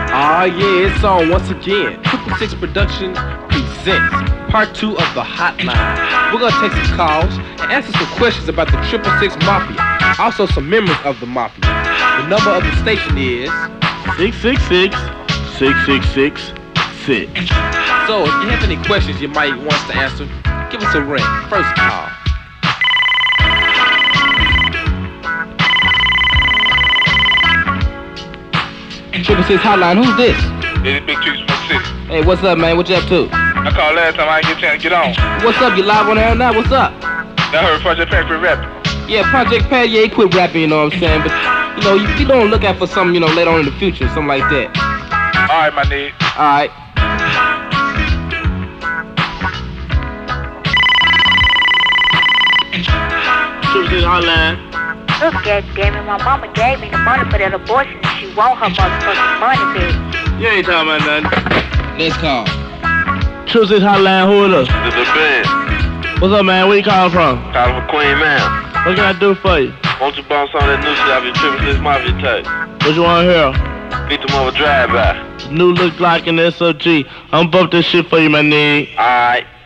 Ah, yeah, it's on once again. Triple Six Productions presents part 2 of the Hotline. We're gonna take some calls and answer some questions about the Triple Six Mafia. Also some memories of the Mafia. The number of the station is 666-666-6. So if you have any questions you might want us to answer, give us a ring. First call. Triple Six Hotline, who's this? This is Big Trees from 6. Hey, what's up, man? What you up to? I called last time, I didn't get a chance to get on. What's up? You live on the air now? What's up? I heard Project Pat quit rapping. Yeah, Project Pat, yeah, he quit rapping, you know what I'm saying? But, you know, you don't look at for something, you know, later on in the future, something like that. Alright, my nigga. Alright. Triple Six Hotline. Look, goddammit, my mama gave me the money for that abortion and she want her motherfucking money back. You ain't talking about nothing. Let's call. Triple Six Hotline, who is us? This is Ben. What's up, man? Where you calling from? Calling for Queen Man. What can I do for you? Won't you bounce on that new shit off your Triple Six Mafia tape? What you want to hear? Beat them over drive-by. New Look Like an SOG. I'm bump this shit for you, my nigga. Alright.